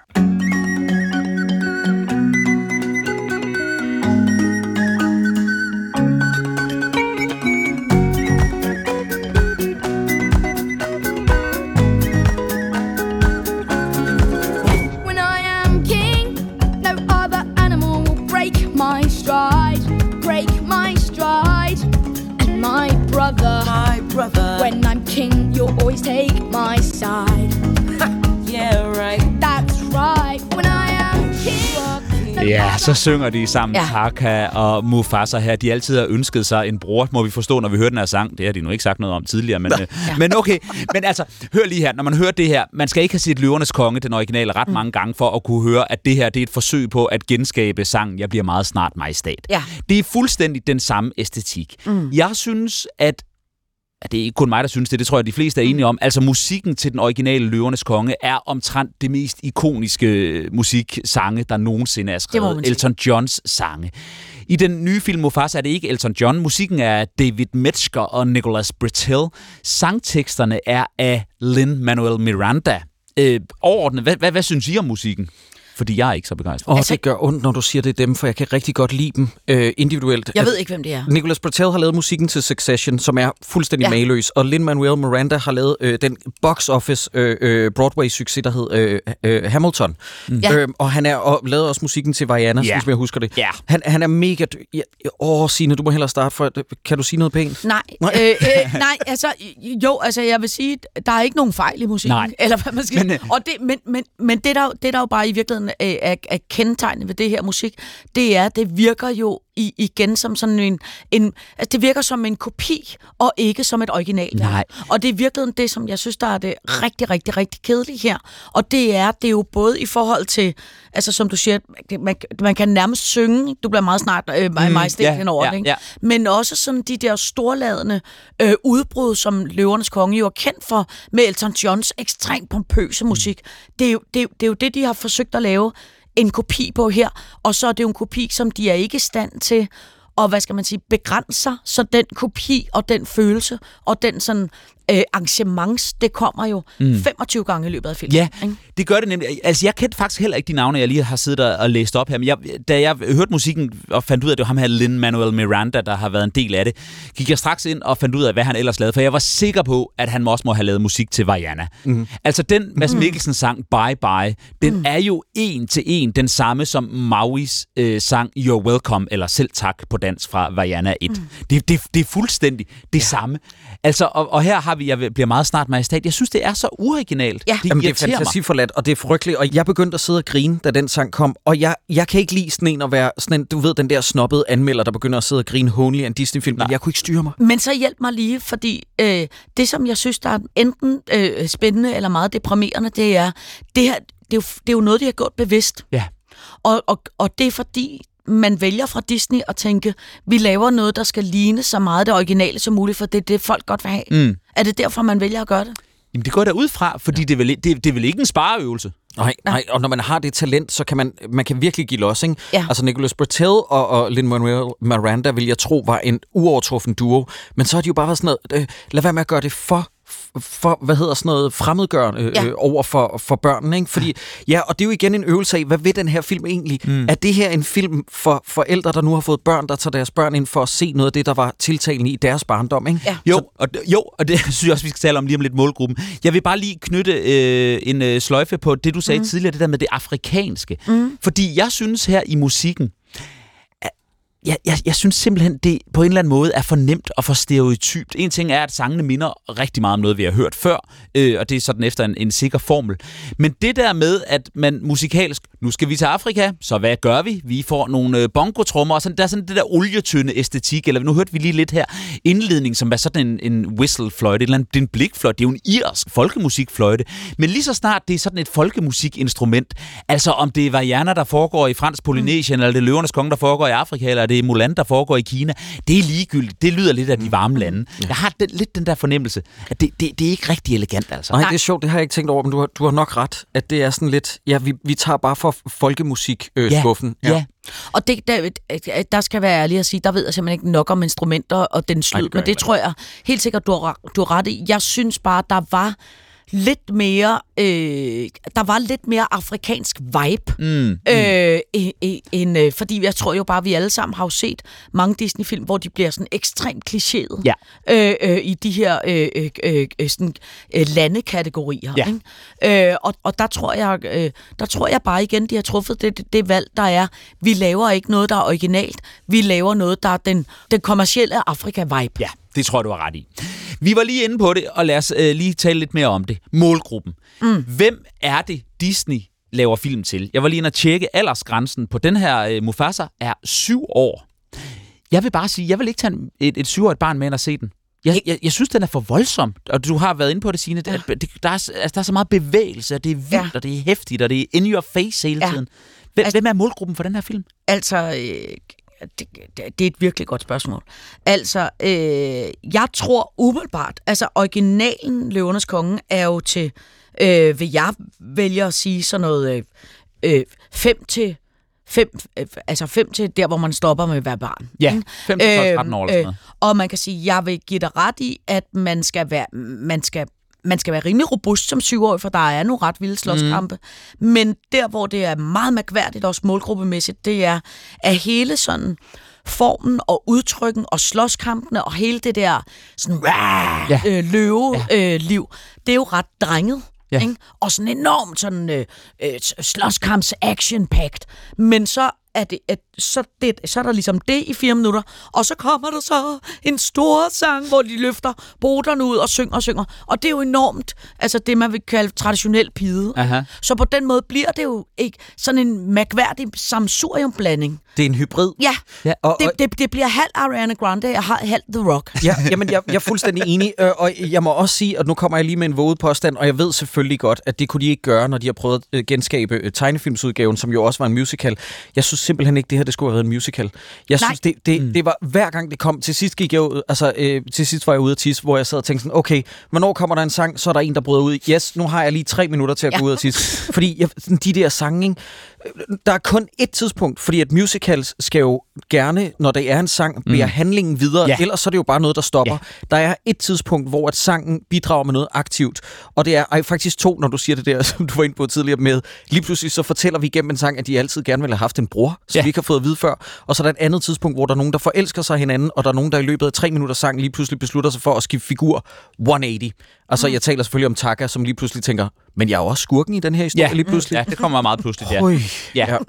Speaker 5: My brother. When I'm king, you'll always take my side. Yeah, right. That's right. When I am king.
Speaker 1: Ja, så synger de sammen, ja. Taka og Mufasa her. De altid har ønsket sig en bror, må vi forstå, når vi hører den her sang. Det har de nu ikke sagt noget om tidligere, men, ja. men okay. Men altså, hør lige her. Når man hører det her, man skal ikke have set Løvernes Konge, den originale, ret mm. mange gange, for at kunne høre, at det her det er et forsøg på at genskabe sangen Jeg bliver meget snart majestat.
Speaker 2: Ja.
Speaker 1: Det er fuldstændig den samme æstetik. Mm. Jeg synes, at det er ikke kun mig, der synes det, det tror jeg, de fleste er enige om. Altså musikken til den originale Løvernes Konge er omtrent det mest ikoniske musiksange, der nogensinde er skrevet. Elton Johns sange. I den nye film Mufasa er det ikke Elton John. Musikken er David Metzger og Nicholas Britell. Sangteksterne er af Lin-Manuel Miranda. Øh, overordnet, hvad, hvad, hvad synes I om musikken? Fordi jeg er ikke så begejstret.
Speaker 3: Åh, oh, det gør ondt, når du siger, det er dem, for jeg kan rigtig godt lide dem øh, individuelt.
Speaker 2: Jeg ved ikke, hvem det er.
Speaker 3: Nicholas Britell har lavet musikken til Succession, som er fuldstændig ja. maløs, og Lin-Manuel Miranda har lavet øh, den box office øh, øh, Broadway-succes, der hed øh, øh, Hamilton. Mm. Ja. Øh, og han er og lavede også musikken til Vaiana, yeah. som jeg husker det. Yeah. Han, han er mega... Ja, åh, Signe, du må hellere starte for... Kan du sige noget pænt?
Speaker 2: Nej, nej, øh, øh, nej altså, jo, altså, jeg vil sige, der er ikke nogen fejl i musikken. Nej. Eller hvad man skal men, og det, men, men, men det, der, det der jo bare i virkeligheden er, er kendetegnet ved det her musik, det er, det virker jo i, igen som sådan en, en altså det virker som en kopi, og ikke som et original.
Speaker 1: Nej.
Speaker 2: Og det er virkelig det, som jeg synes, der er det rigtig, rigtig, rigtig kedelige her. Og det er, det er jo både i forhold til, altså som du siger, man, man kan nærmest synge, du bliver meget snart øh, mm, majestæt yeah, henover yeah, det, ikke? Yeah. Men også sådan de der storladende øh, udbrud, som Løvernes Konge jo er kendt for, med Elton Johns ekstremt pompøse musik. Mm. Det, er jo, det, er, det er jo det, de har forsøgt at lave en kopi på her, og så er det jo en kopi, som de er ikke i stand til at, hvad skal man sige, begrænser, så den kopi og den følelse og den sådan øh, arrangements, det kommer jo mm. femogtyve gange i løbet af filmen.
Speaker 1: Ja,
Speaker 2: ikke?
Speaker 1: Det gør det nemlig. Altså, jeg kendte faktisk heller ikke de navne, jeg lige har siddet og læst op her, men jeg, da jeg hørte musikken og fandt ud af, at det var ham her, Lin-Manuel Miranda, der har været en del af det, gik jeg straks ind og fandt ud af, hvad han ellers lavede, for jeg var sikker på, at han også må have lavet musik til Vaiana. Mm. Altså, den Mads Mikkelsen sang Bye Bye, den mm. er jo en til en den samme som Mauis øh, sang You're Welcome, eller Selv Tak på dansk fra Vaiana et. Mm. Det, det, det er fuldstændig det ja. samme. Altså, og, og her har vi, jeg bliver meget snart majestæt, jeg synes, det er så originalt. Ja. Det,
Speaker 3: Jamen, det er fantasiforladt, og det er frygteligt, og jeg begyndte at sidde og grine, da den sang kom, og jeg, jeg kan ikke lide sådan en at være sådan en, du ved, den der snobbede anmelder, der begynder at sidde og grine hånligt af en Disney-film, men jeg kunne ikke styre mig.
Speaker 2: Men så hjælp mig lige, fordi øh, det, som jeg synes, der er enten øh, spændende eller meget deprimerende, det er, det, her, det, er jo, det er jo noget, de har gjort bevidst.
Speaker 1: Ja.
Speaker 2: Og, og, og det er fordi, man vælger fra Disney at tænke, vi laver noget, der skal ligne så meget det originale som muligt, for det er det, folk godt vil have. Mm. Er det derfor, man vælger at gøre det?
Speaker 1: Jamen, det går der ud fra, fordi ja. det, er vel, det, det er vel ikke en spareøvelse?
Speaker 3: Nej, nej, og når man har det talent, så kan man, man kan virkelig give los, ikke? Ja. Altså Nicholas Britell og, og Lin-Manuel Miranda, vil jeg tro, var en uovertruffen duo, men så har de jo bare været sådan noget, øh, lad være med at gøre det for for, hvad hedder sådan noget, fremmedgørende ja. øh, over for, for børnene, ikke? Fordi, ja, og det er jo igen en øvelse af, hvad vil den her film egentlig? Mm. Er det her en film for forældre, der nu har fået børn, der tager deres børn ind for at se noget af det, der var tiltalende i deres barndom, ikke?
Speaker 1: Ja. Jo, og, jo, og det synes jeg også, vi skal tale om lige om lidt målgruppen. Jeg vil bare lige knytte øh, en øh, sløjfe på det, du sagde mm. tidligere, det der med det afrikanske. Mm. Fordi jeg synes her i musikken, Jeg, jeg, jeg synes simpelthen, det på en eller anden måde er for nemt og for stereotypt. En ting er, at sangene minder rigtig meget om noget, vi har hørt før, øh, og det er sådan efter en, en sikker formel. Men det der med, at man musikalsk, nu skal vi til Afrika, så hvad gør vi? Vi får nogle øh, bongotrummer, og sådan, der er sådan det der olietynde æstetik, eller nu hørte vi lige lidt her, indledning, som er sådan en, en whistlefløjte, eller en, det er en blikfløjte, det er jo en irsk folkemusikfløjte. Men lige så snart det er sådan et folkemusikinstrument, altså om det er Vaiana, der foregår i Fransk Polynesien, mm. eller det er Løvernes Konge, der foregår i Afrika, eller det er Mulan, der foregår i Kina, det er ligegyldigt. Det lyder lidt af de varme lande. Ja. Jeg har den, lidt den der fornemmelse, at det, det, det er ikke rigtig elegant, altså.
Speaker 3: Nej, det er sjovt, det har jeg ikke tænkt over, men du har, du har nok ret, at det er sådan lidt, ja, vi, vi tager bare for folkemusik-skuffen.
Speaker 2: Øh, ja. ja. Og det, der, der skal være ærlig at sige, der ved jeg simpelthen ikke nok om instrumenter og den slyd, men det ikke. tror jeg helt sikkert, du har, du har ret i. Jeg synes bare, der var lidt mere, øh, der var lidt mere afrikansk vibe, mm, øh, mm. end, øh, fordi jeg tror jo bare, vi alle sammen har jo set mange Disney-film, hvor de bliver sådan ekstremt klichéet ja. øh, øh, i de her øh, øh, øh, sådan, øh, landekategorier. Ja. Ikke? Øh, og, og der tror jeg, øh, der tror jeg bare igen, de har truffet det, det, det valg, der er, vi laver ikke noget, der er originalt, vi laver noget, der er den, den kommercielle Afrika-vibe.
Speaker 1: Ja. Det tror jeg, du har ret i. Vi var lige inde på det, og lad os øh, lige tale lidt mere om det. Målgruppen. Mm. Hvem er det, Disney laver film til? Jeg var lige inde at tjekke aldersgrænsen på den her øh, Mufasa er syv år. Jeg vil bare sige, jeg vil ikke tage et, et syvårigt barn med ind og se den. Jeg, jeg, jeg synes, den er for voldsom, og du har været inde på det, Signe. Ja. Det, det, der, er, altså, der er så meget bevægelse, og det er vildt, ja. og det er hæftigt, og det er in your face hele tiden. Ja. Hvem, altså, hvem er målgruppen for den her film?
Speaker 2: Altså... Øh det, det er et virkelig godt spørgsmål. Altså, øh, jeg tror umiddelbart, altså originalen Løvernes Konge er jo til, øh, vil jeg vælge at sige sådan noget, øh, fem til Fem, altså fem til der, hvor man stopper med at være barn.
Speaker 1: Ja, fem til tretten år eller sådan noget.
Speaker 2: Og man kan sige, jeg vil give dig ret i, at man skal være, man skal, man skal være rimelig robust som syvårig, for der er nogle ret vilde slåskampe. Mm. Men der, hvor det er meget mærkværdigt, også målgruppemæssigt, det er, at hele sådan formen og udtrykken og slåskampene og hele det der sådan, ja. øh, løve-liv, ja. øh, liv, det er jo ret drenget. Ja. Ikke? Og sådan enormt sådan, øh, øh, slåskamps action-packed. Men så er, det, at, så, det, så er der ligesom det i fire minutter, og så kommer der så en stor sang, hvor de løfter boderne ud og synger og synger. Og det er jo enormt, altså det man vil kalde traditionel pide. Aha. Så på den måde bliver det jo ikke sådan en mærkværdig sammensurium-blanding.
Speaker 3: Det er en hybrid.
Speaker 2: Ja, ja og, det, det, det bliver halvt Ariana Grande og halvt The Rock.
Speaker 3: Ja, jamen jeg, jeg er fuldstændig enig, og jeg må også sige, og nu kommer jeg lige med en våget påstand, og jeg ved selvfølgelig godt, at det kunne de ikke gøre, når de har prøvet at genskabe tegnefilmsudgaven, som jo også var en musical. Jeg synes simpelthen ikke, det her det skulle have været en musical. Jeg Nej. synes, det, det, mm. det var hver gang det kom. Til sidst gik jeg ud, altså øh, til sidst var jeg ude at tisse, hvor jeg sad og tænkte sådan, okay, hvornår kommer der en sang, så er der en, der bryder ud. Yes, nu har jeg lige tre minutter til at ja. gå ud og tisse. Fordi jeg, de der sange, ikke? Der er kun et tidspunkt, fordi at musicals skal jo gerne, når det er en sang, bære mm. handlingen videre, ja. ellers så er det jo bare noget, der stopper. Ja. Der er et tidspunkt, hvor at sangen bidrager med noget aktivt, og det er ej, faktisk to, når du siger det der, som du var inde på tidligere med, lige pludselig så fortæller vi igennem en sang, at de altid gerne ville have haft en bror, som ja. vi ikke har fået at vide før, og så er der et andet tidspunkt, hvor der er nogen, der forelsker sig hinanden, og der er nogen, der i løbet af tre minutter sang lige pludselig beslutter sig for at skifte figur et hundrede otte. Altså, mm. jeg taler selvfølgelig om Taka, som lige pludselig tænker, men jeg er jo også skurken i den her historie
Speaker 1: ja.
Speaker 3: lige pludselig.
Speaker 1: Ja, det kommer meget pludseligt, ja.
Speaker 3: Ui.
Speaker 1: Ja. ja.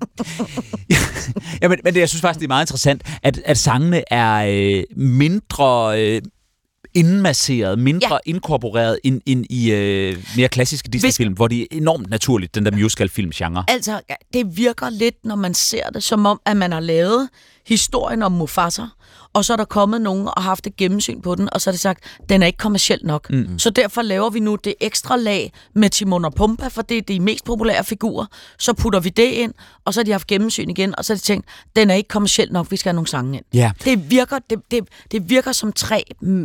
Speaker 1: ja men, men det, jeg synes faktisk, det er meget interessant, at, at sangene er øh, mindre øh, indmasseret, mindre ja. inkorporeret ind, ind i øh, mere klassiske Disney-film, Hvis... hvor det er enormt naturligt, den der musical-film-genre.
Speaker 2: Altså, det virker lidt, når man ser det, som om, at man har lavet historien om Mufasa, og så er der kommet nogen og haft et gennemsyn på den, og så er det sagt, den er ikke kommercielt nok. Mm. Så derfor laver vi nu det ekstra lag med Timon og Pumba, for det er de mest populære figurer. Så putter vi det ind, og så har de haft gennemsyn igen, og så har de tænkt, den er ikke kommercielt nok, vi skal have nogle sange ind. Yeah. Det, virker, det, det, det virker som tre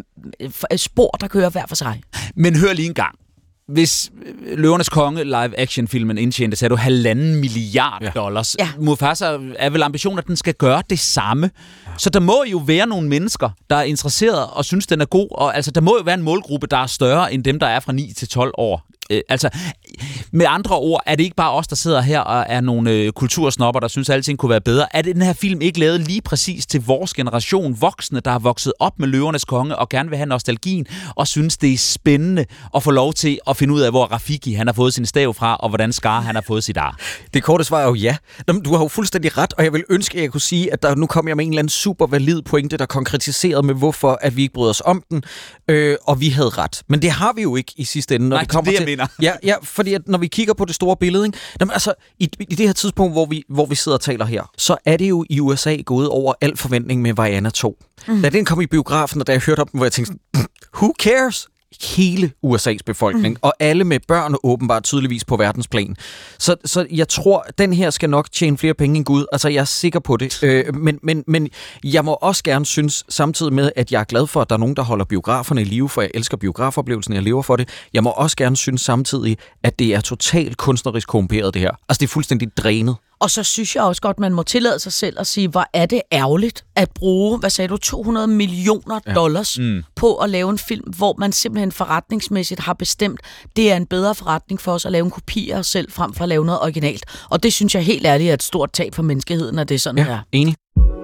Speaker 2: spor, der kører hver for sig.
Speaker 1: Men hør lige en gang. Hvis Løvernes Konge live-action-filmen indtjente, så er du halvanden milliard ja. dollars. Ja. Mufasa er vel ambitionen, at den skal gøre det samme. Så der må jo være nogle mennesker, der er interesserede og synes, den er god. Og altså, der må jo være en målgruppe, der er større end dem, der er fra ni til tolv år. Øh, altså, med andre ord, er det ikke bare os, der sidder her og er nogle øh, kultursnopper, der synes, at alting kunne være bedre? Er den her film ikke lavet lige præcis til vores generation voksne, der har vokset op med Løvernes Konge og gerne vil have nostalgien og synes, det er spændende at få lov til at finde ud af, hvor Rafiki han har fået sin stav fra, og hvordan Scar han har fået sit ar?
Speaker 3: Det korte svar er jo ja. Du har jo fuldstændig ret, og jeg vil ønske, at jeg kunne sige, at der nu kommer jeg med en eller anden super valid pointe, der konkretiserede med, hvorfor at vi ikke bryder os om den, øh, og vi havde ret. Men det har vi jo ikke i sidste ende, når
Speaker 1: Nej,
Speaker 3: det kommer
Speaker 1: det,
Speaker 3: til...
Speaker 1: Mener.
Speaker 3: Ja, ja, fordi at når vi kigger på det store billede, ikke? Jamen, altså, i, i det her tidspunkt, hvor vi, hvor vi sidder og taler her, så er det jo i U S A gået over al forventning med Vaiana to. Mm. Da den kom i biografen, og da jeg hørte om den, hvor jeg tænkte sådan, who cares? Hele U S A's befolkning, mm. og alle med børn åbenbart tydeligvis på verdensplan. Så, så jeg tror, den her skal nok tjene flere penge end Gud. Altså, jeg er sikker på det. Øh, men, men, men jeg må også gerne synes, samtidig med, at jeg er glad for, at der er nogen, der holder biograferne i live, for jeg elsker biografoplevelsen, jeg lever for det. Jeg må også gerne synes samtidig, at det er totalt kunstnerisk korrumperet, det her. Altså, det er fuldstændig drænet.
Speaker 2: Og så synes jeg også godt, man må tillade sig selv at sige, hvor er det ærgerligt at bruge, hvad sagde du, to hundrede millioner dollars ja. mm. på at lave en film, hvor man simpelthen forretningsmæssigt har bestemt, det er en bedre forretning for os at lave en kopi af os selv, frem for at lave noget originalt. Og det synes jeg helt ærligt er et stort tab for menneskeheden, at det er sådan
Speaker 3: ja,
Speaker 2: her.
Speaker 3: Enig.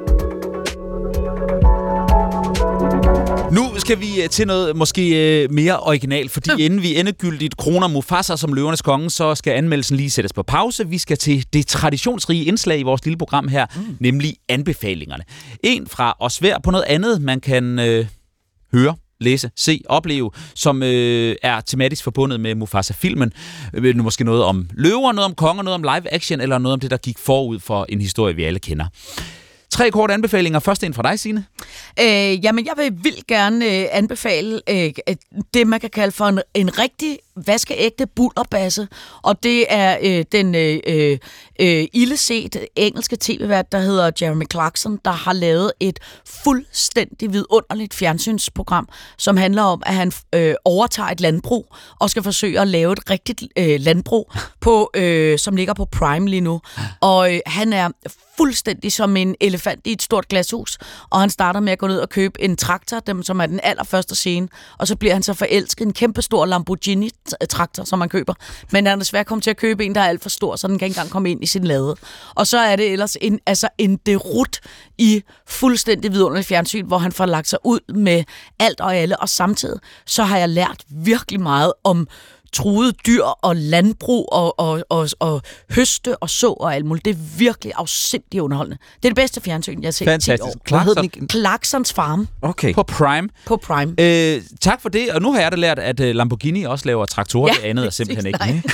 Speaker 1: Nu skal vi til noget måske mere originalt, fordi mm. inden vi endegyldigt kroner Mufasa som Løvernes Konge, så skal anmeldelsen lige sættes på pause. Vi skal til det traditionsrige indslag i vores lille program her, mm. nemlig anbefalingerne. En fra os hver på noget andet, man kan øh, høre, læse, se, opleve, som øh, er tematisk forbundet med Mufasa-filmen. Øh, måske noget om løver, noget om konger, noget om live action, eller noget om det, der gik forud for en historie, vi alle kender. Tre korte anbefalinger. Først en fra dig, Signe.
Speaker 2: Øh, jamen, jeg vil vildt gerne øh, anbefale øh, det, man kan kalde for en, en rigtig vaskeægte bullerbasse, og det er øh, den øh, øh, ildeset engelske tv-vært, der hedder Jeremy Clarkson, der har lavet et fuldstændig vidunderligt fjernsynsprogram, som handler om, at han øh, overtager et landbrug og skal forsøge at lave et rigtigt øh, landbrug, på, øh, som ligger på Prime lige nu. Og øh, han er fuldstændig som en elefant i et stort glashus, og han starter med at gå ned og købe en traktor, dem som er den allerførste scene, og så bliver han så forelsket en kæmpe stor Lamborghini-traktor, som man køber, men han er desværre kommet til at købe en, der er alt for stor, så den kan ikke engang komme ind i sin lade. Og så er det ellers en, altså en derut i fuldstændig vidunderligt fjernsyn, hvor han får lagt sig ud med alt og alle, og samtidig så har jeg lært virkelig meget om truede dyr og landbrug og, og, og, og høste og så og alt muligt. Det er virkelig afsindigt underholdende. Det er det bedste fjernsyn, jeg har set i ti år.
Speaker 1: Clarkson.
Speaker 2: Clarksons Farm.
Speaker 3: Okay.
Speaker 1: På Prime.
Speaker 2: På Prime.
Speaker 1: Øh, tak for det, og nu har jeg da lært, at Lamborghini også laver traktorer. Ja, det andet er simpelthen ikke.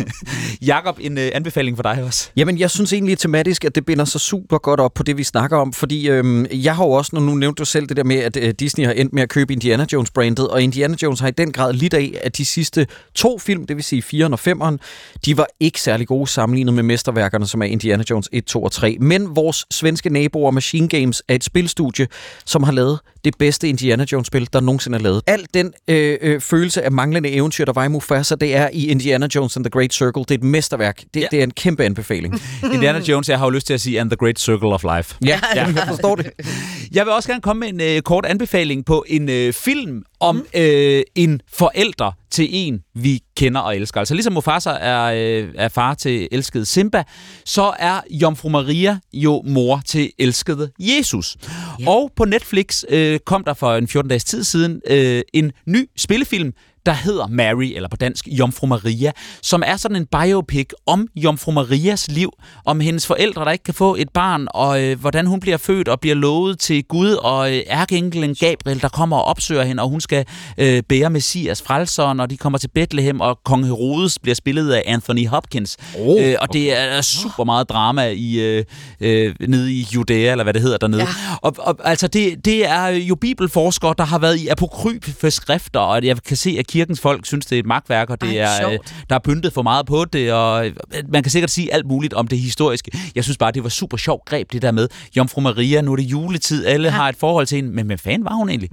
Speaker 1: Jakob, en uh, anbefaling for dig også.
Speaker 3: Jamen, jeg synes egentlig tematisk, at det binder sig super godt op på det, vi snakker om, fordi øhm, jeg har jo også, nu nævnte du selv det der med, at øh, Disney har endt med at købe Indiana Jones-brandet, og Indiana Jones har i den grad lidt af, at de sidste to film, det vil sige firen og femeren, de var ikke særlig gode sammenlignet med mesterværkerne, som er Indiana Jones et, to og tre. Men vores svenske naboer Machine Games er et spilstudie, som har lavet det bedste Indiana Jones-spil, der nogensinde er lavet. Al den øh, øh, følelse af manglende eventyr, der var i Mufasa, det er i Indiana Jones and the Great Circle. Det er et mesterværk. Det, ja. det er en kæmpe anbefaling.
Speaker 1: Indiana Jones, jeg har jo lyst til at sige, and the Great Circle of Life.
Speaker 3: Ja, ja. Jeg forstår det.
Speaker 1: Jeg vil også gerne komme med en øh, kort anbefaling på en øh, film om mm. øh, en forælder til en, vi kender og elsker. Altså ligesom Mufasa er, øh, er far til elskede Simba, så er Jomfru Maria jo mor til elskede Jesus. Yeah. Og på Netflix øh, kom der for en fjorten dages tid siden øh, en ny spillefilm, der hedder Mary, eller på dansk Jomfru Maria, som er sådan en biopic om Jomfru Marias liv, om hendes forældre, der ikke kan få et barn, og øh, hvordan hun bliver født og bliver lovet til Gud, og øh, ærkeengelen Gabriel, der kommer og opsøger hende, og hun skal øh, bære Messias frelseren, og de kommer til Bethlehem, og kong Herodes bliver spillet af Anthony Hopkins. Oh, øh, og det er super meget drama i øh, øh, nede i Judæa, eller hvad det hedder dernede. Ja. Og, og altså, det, det er jo bibelforskere, der har været i apokryfe skrifter, og jeg kan se, at kirkens folk synes, det er et magtværk, og det Ej, er, øh, der er pyntet for meget på det, og man kan sikkert sige alt muligt om det historiske. Jeg synes bare, det var super sjovt greb, det der med Jomfru Maria. Nu er det juletid, alle ja. har et forhold til hende, men hvad fanden var hun egentlig?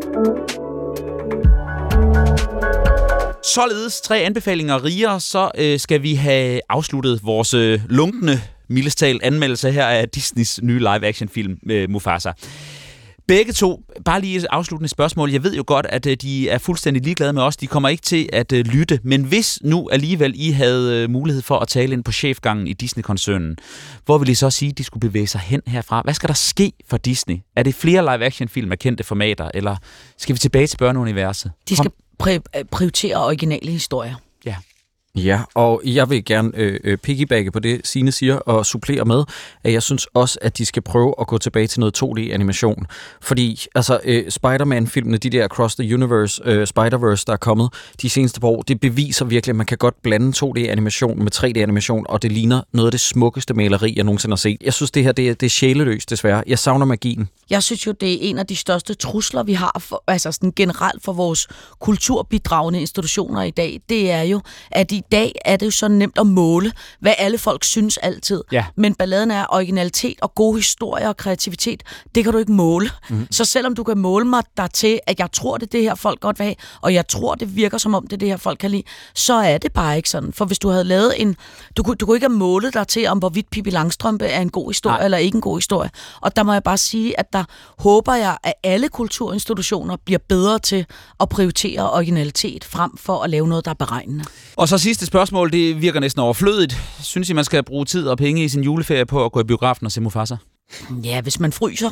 Speaker 1: Således tre anbefalinger rigere, så øh, skal vi have afsluttet vores øh, lunkne, mildest talt anmeldelse her af Disneys nye live-action-film øh, Mufasa. Begge to, bare lige et afsluttende spørgsmål. Jeg ved jo godt, at de er fuldstændig ligeglade med os. De kommer ikke til at uh, lytte. Men hvis nu alligevel I havde uh, mulighed for at tale ind på chefgangen i Disney-koncernen, hvor vil I så sige, at de skulle bevæge sig hen herfra? Hvad skal der ske for Disney? Er det flere live-action-film af kendte formater, eller skal vi tilbage til børneuniverset?
Speaker 2: De skal pri- prioritere originale historier.
Speaker 1: Ja.
Speaker 3: Ja, og jeg vil gerne øh, piggybacke på det, Signe siger, og supplere med, at jeg synes også, at de skal prøve at gå tilbage til noget to D-animation. Fordi altså, øh, Spider-Man-filmene, de der Across the Universe, øh, Spider-Verse, der er kommet de seneste par år, det beviser virkelig, at man kan godt blande to D-animation med tre D-animation, og det ligner noget af det smukkeste maleri, jeg nogensinde har set. Jeg synes, det her det er, det er sjæleløst, desværre. Jeg savner magien.
Speaker 2: Jeg synes jo, det er en af de største trusler, vi har for, altså sådan generelt for vores kulturbidragende institutioner i dag. Det er jo, at i dag er det jo så nemt at måle, hvad alle folk synes altid.
Speaker 1: Ja.
Speaker 2: Men balladen er originalitet og gode historier og kreativitet. Det kan du ikke måle. Mm. Så selvom du kan måle mig der til, at jeg tror, det er det her, folk godt vil have, og jeg tror, det virker som om, det er det her, folk kan lide, så er det bare ikke sådan. For hvis du havde lavet en... Du kunne, du kunne ikke have målet dig til, om hvorvidt Pippi Langstrømpe er en god historie Nej. eller ikke en god historie. Og der må jeg bare sige, at der håber jeg, at alle kulturinstitutioner bliver bedre til at prioritere originalitet frem for at lave noget, der er beregnende.
Speaker 1: Og så sidste spørgsmål, det virker næsten overflødigt. Synes I, man skal bruge tid og penge i sin juleferie på at gå i biografen og se Mufasa?
Speaker 2: Ja, hvis man fryser.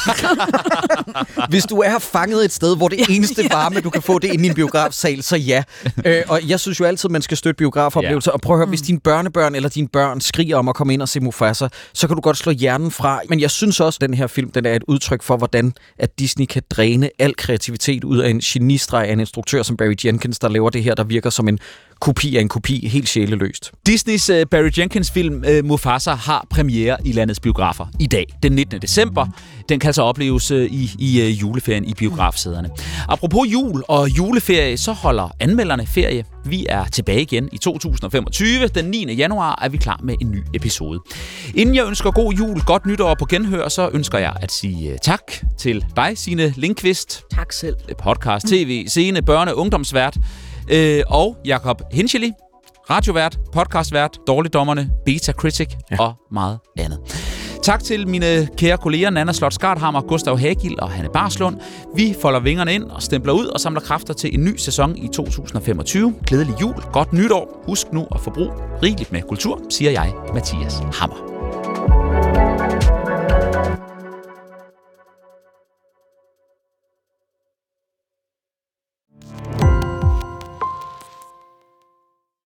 Speaker 3: Hvis du er fanget et sted, hvor det eneste varme, du kan få, det er inde i en biografsal, så ja. Øh, og jeg synes jo altid, man skal støtte biografoplevelser. Ja. Og prøv at høre, hvis dine børnebørn eller dine børn skriger om at komme ind og se Mufasa, så kan du godt slå hjernen fra. Men jeg synes også, at den her film, den er et udtryk for, hvordan at Disney kan dræne al kreativitet ud af en genistreg af en instruktør som Barry Jenkins, der laver det her, der virker som en kopi af en kopi, helt sjæleløst.
Speaker 1: Disneys uh, Barry Jenkins film uh, Mufasa har premiere i landets biografer i dag, den nittende december. den kan altså opleves i, i juleferien i biografsæderne. Apropos jul og juleferie, så holder anmelderne ferie. Vi er tilbage igen i to tusind og femogtyve. Den niende januar er vi klar med en ny episode. Inden jeg ønsker god jul, godt nytår på genhør, så ønsker jeg at sige tak til dig, Signe Lindqvist.
Speaker 2: Tak selv.
Speaker 1: Podcast, tv, scene, børne- og ungdomsvært. Øh, og Jakob Hinchely, radiovært, podcastvært, Dårligdommerne, Beta Critic ja. og meget andet. Tak til mine kære kolleger Nanna Slot Skarthammer, Gustav Hagil og Hanne Barslund. Vi folder vingerne ind og stempler ud og samler kræfter til en ny sæson i to tusind og femogtyve. Glædelig jul, godt nytår. Husk nu at forbruge rigeligt med kultur, siger jeg, Mathias Hammer.